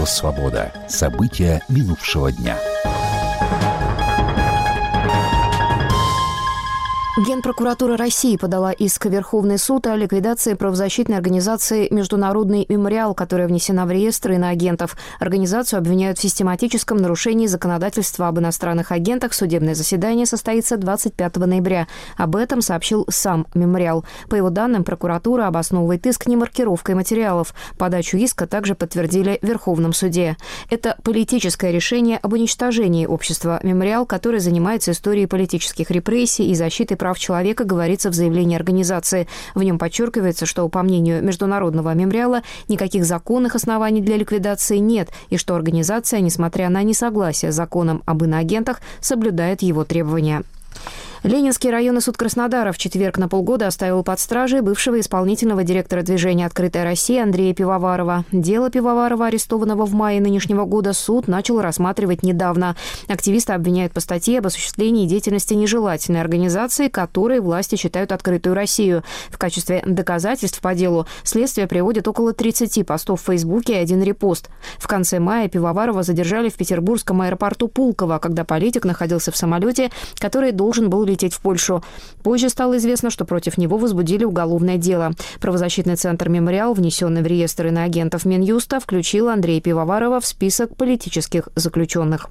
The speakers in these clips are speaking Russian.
«Свобода». События минувшего дня. Генпрокуратура России подала иск в Верховный суд о ликвидации правозащитной организации «Международный мемориал», которая внесена в реестр иноагентов. Организацию обвиняют в систематическом нарушении законодательства об иностранных агентах. Судебное заседание состоится 25 ноября. Об этом сообщил сам мемориал. По его данным, прокуратура обосновывает иск немаркировкой материалов. Подачу иска также подтвердили в Верховном суде. Это политическое решение об уничтожении общества «Мемориал», который занимается историей политических репрессий и защитой прав человека, говорится в заявлении организации. В нем подчеркивается, что, по мнению Международного мемориала, никаких законных оснований для ликвидации нет, и что организация, несмотря на несогласие с законом об иноагентах, соблюдает его требования. Ленинский районный суд Краснодара в четверг на полгода оставил под стражей бывшего исполнительного директора движения «Открытая Россия» Андрея Пивоварова. Дело Пивоварова, арестованного в мае нынешнего года, суд начал рассматривать недавно. Активиста обвиняют по статье об осуществлении деятельности нежелательной организации, которой власти считают «Открытую Россию». В качестве доказательств по делу следствие приводит около 30 постов в Фейсбуке и 1 репост. В конце мая Пивоварова задержали в петербургском аэропорту Пулково, когда политик находился в самолете, который должен был лететь в Польшу. Позже стало известно, что против него возбудили уголовное дело. Правозащитный центр «Мемориал», внесенный в реестр иноагентов Минюста, включил Андрея Пивоварова в список политических заключенных.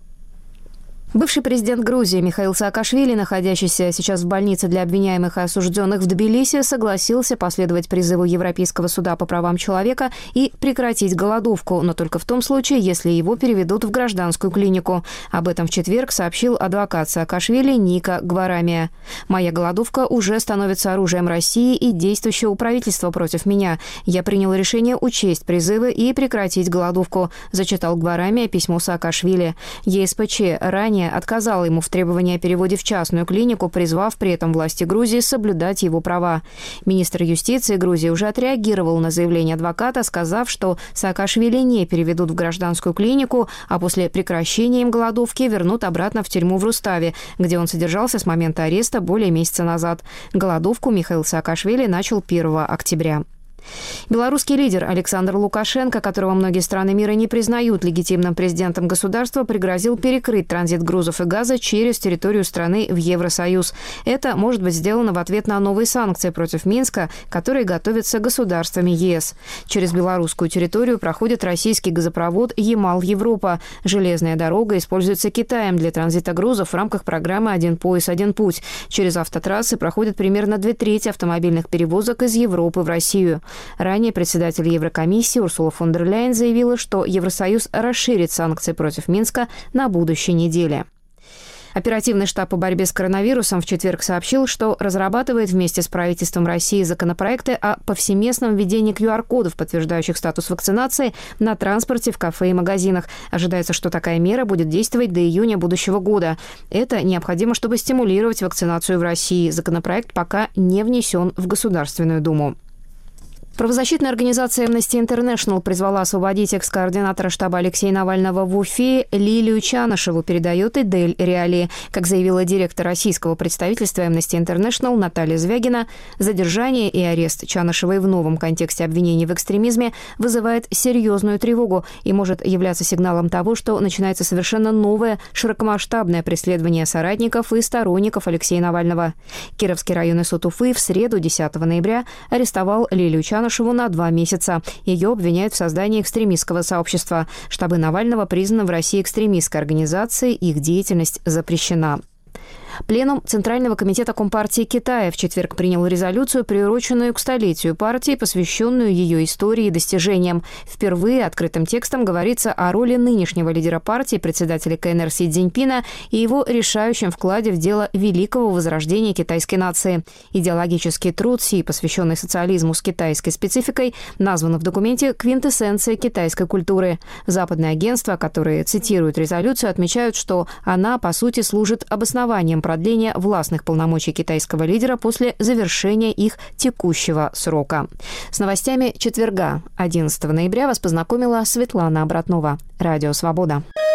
Бывший президент Грузии Михаил Саакашвили, находящийся сейчас в больнице для обвиняемых и осужденных в Тбилиси, согласился последовать призыву Европейского суда по правам человека и прекратить голодовку, но только в том случае, если его переведут в гражданскую клинику. Об этом в четверг сообщил адвокат Саакашвили Ника Гварамия. «Моя голодовка уже становится оружием России и действующего правительства против меня. Я принял решение учесть призывы и прекратить голодовку», зачитал Гварамия письмо Саакашвили. ЕСПЧ ранее отказала ему в требовании о переводе в частную клинику, призвав при этом власти Грузии соблюдать его права. Министр юстиции Грузии уже отреагировал на заявление адвоката, сказав, что Саакашвили не переведут в гражданскую клинику, а после прекращения им голодовки вернут обратно в тюрьму в Руставе, где он содержался с момента ареста более месяца назад. Голодовку Михаил Саакашвили начал 1 октября. Белорусский лидер Александр Лукашенко, которого многие страны мира не признают легитимным президентом государства, пригрозил перекрыть транзит грузов и газа через территорию страны в Евросоюз. Это может быть сделано в ответ на новые санкции против Минска, которые готовятся государствами ЕС. Через белорусскую территорию проходит российский газопровод «Ямал-Европа». Железная дорога используется Китаем для транзита грузов в рамках программы «Один пояс, один путь». Через автотрассы проходят примерно 2/3 автомобильных перевозок из Европы в Россию. Ранее председатель Еврокомиссии Урсула фон дер Ляйен заявила, что Евросоюз расширит санкции против Минска на будущей неделе. Оперативный штаб по борьбе с коронавирусом в четверг сообщил, что разрабатывает вместе с правительством России законопроекты о повсеместном введении QR-кодов, подтверждающих статус вакцинации, на транспорте, в кафе и магазинах. Ожидается, что такая мера будет действовать до июня будущего года. Это необходимо, чтобы стимулировать вакцинацию в России. Законопроект пока не внесен в Государственную Думу. Правозащитная организация Amnesty International призвала освободить экс-координатора штаба Алексея Навального в Уфе Лилию Чанышеву, передает Эдель Реали. Как заявила директор российского представительства Amnesty International Наталья Звягина, задержание и арест Чанышевой в новом контексте обвинений в экстремизме вызывает серьезную тревогу и может являться сигналом того, что начинается совершенно новое широкомасштабное преследование соратников и сторонников Алексея Навального. Кировский районный суд Уфы в среду 10 ноября арестовал Лилию Чанышеву на 2 месяца. Ее обвиняют в создании экстремистского сообщества. Штабы Навального признаны в России экстремистской организацией, их деятельность запрещена. Пленум Центрального комитета Компартии Китая в четверг принял резолюцию, приуроченную к столетию партии, посвященную ее истории и достижениям. Впервые открытым текстом говорится о роли нынешнего лидера партии, председателя КНР Си Цзиньпина, и его решающем вкладе в дело великого возрождения китайской нации. Идеологический труд Си, посвященный социализму с китайской спецификой, назван в документе «Квинтэссенция китайской культуры». Западные агентства, которые цитируют резолюцию, отмечают, что она, по сути, служит обоснованием продления властных полномочий китайского лидера после завершения их текущего срока. С новостями четверга, 11 ноября, вас познакомила Светлана Обратнова. Радио «Свобода».